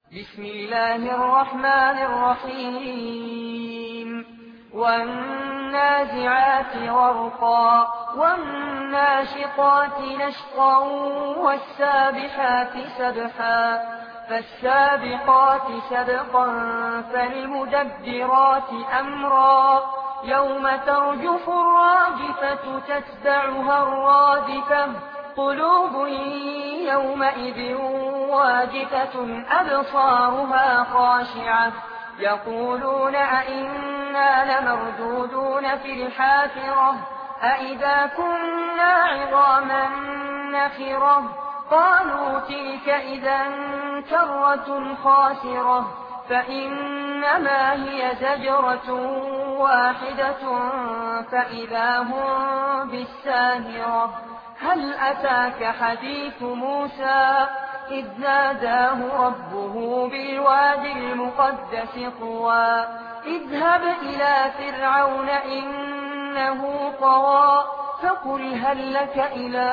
بسم الله الرحمن الرحيم والنازعات غرقا والناشطات نشطا والسابحات سبحا فالسابقات سبقا فالمدبرات أمرا يوم ترجف الراجفة تتبعها الرادفة قلوب يومئذ واجفة أبصارها خاشعة يقولون أئنا لمردودون في الحافرة أئذا كنا عظاما نخرة قالوا تلك إذا كرة خاسرة فإنما هي زجرة واحدة فإذا هم بالساهرة هل أتاك حديث موسى إذ ناداه ربه بالوادي المقدس طوى اذهب إلى فرعون إنه طغى فقل هل لك إلى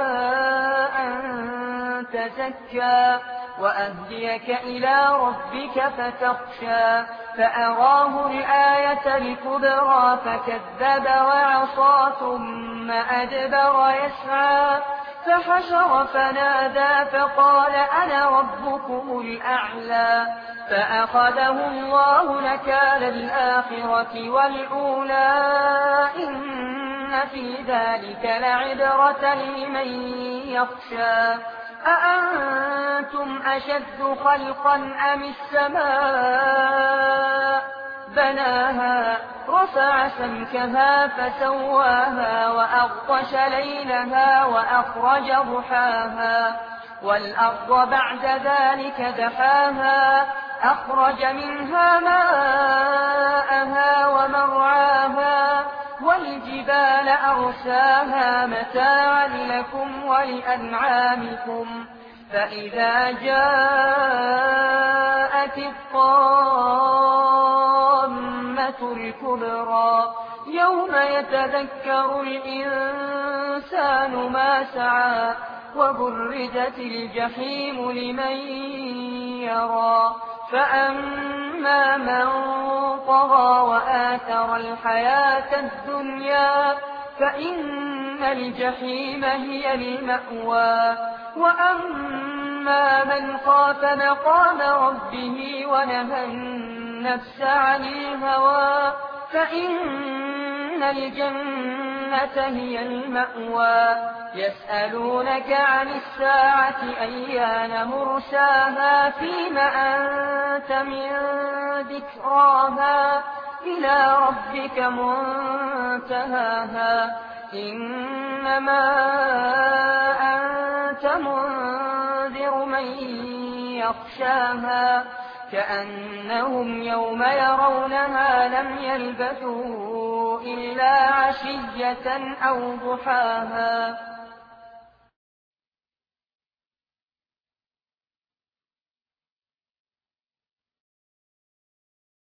أن تزكى وأهديك إلى ربك فتخشى فأراه الآية الكبرى فكذب وعصى ثم أدبر يسعى فحشر فنادى فقال أنا ربكم الأعلى فأخذه الله نكال الآخرة والأولى إن في ذلك لعبرة لمن يخشى أأنتم أشد خلقا أم السماء بناها رفع سمكها فسواها وأغطش ليلها وأخرج ضحاها والأرض بعد ذلك دحاها أخرج منها ماءها ومرعاها والجبال أرساها متاعا لكم ولأنعامكم فإذا جاءت الطامة الكبرى يوم يتذكر الإنسان ما سعى وبرزت الجحيم لمن يرى فأما من طغى وآثر الحياة الدنيا فإن الجحيم هي المأوى وأما من خاف مقام ربه ونهى النفس عن الهوى فإن الجنة هي المأوى يسألونك عن الساعة أيان مرساها فيم أنت من ذكراها إلى ربك منتهاها إنما أنت منذر من يخشاها كأنهم يوم يرونها لم يلبثوا إلا عشية أو ضحاها